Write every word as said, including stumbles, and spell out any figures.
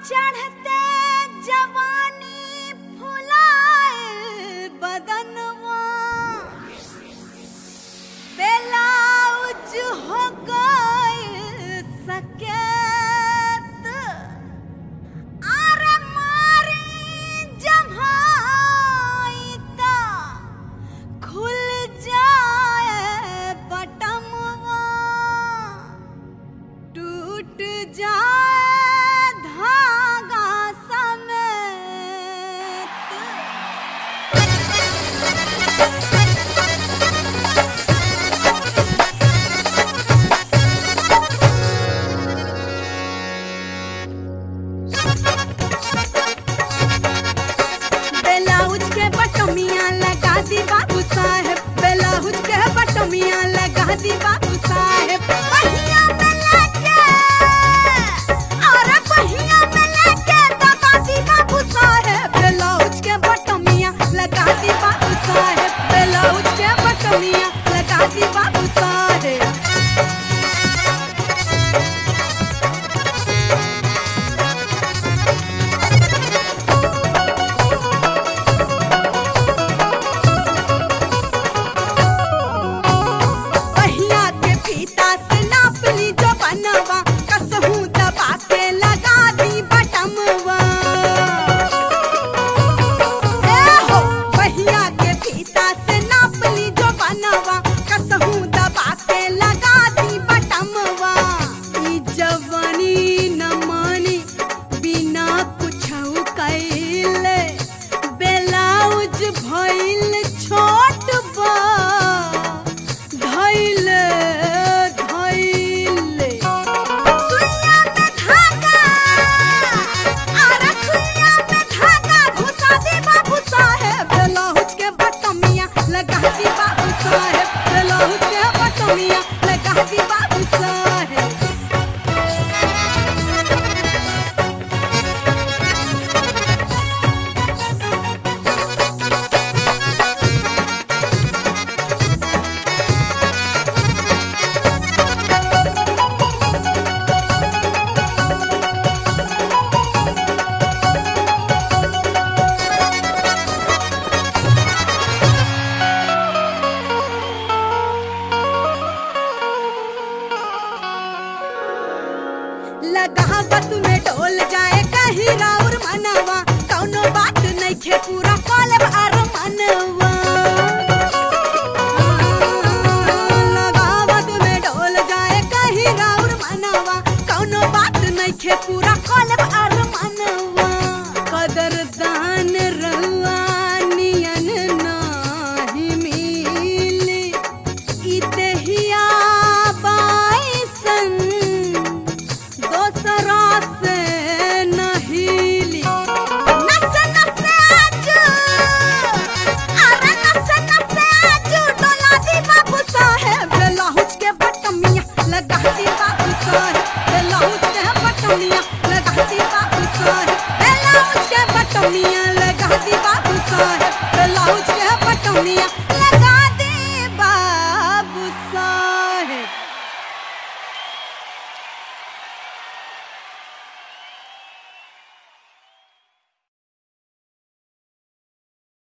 चढ़ते जवानी फुलाए बदनवा ब्लाउज हो गए सकेत आरे मारी जम्हाई ता खुल जाए बटमवा टूट जाए ब्लाउज के बटमिया लगा दी बाबू साहेब ब्लाउज के बटमिया लगा दी बाबू साहेब पहिया में लेके अरे पहिया में लेके दबा दी बाबू साहेब ब्लाउज के बटमिया लगा दी बाबू साहेब ब्लाउज के बटमिया लगा दी बाबू साहेब भइल छोट बा धइले धइले सुइया में धागा अरे सुइया में धागा घुसा दे बाबू साहेब ब्लाउज के बटमिया लगा दी बाबू साहेब ब्लाउज के बटमिया लगा दी बाबू साहेब लगावत में डोल जाए कहीं राउर मनवा कौनो बात नहीं खे पूरा कॉलेब आर मनवा लगावत में डोल जाए कहीं राउर मनवा कौनो बात नहीं खे पूरा कॉलेब आर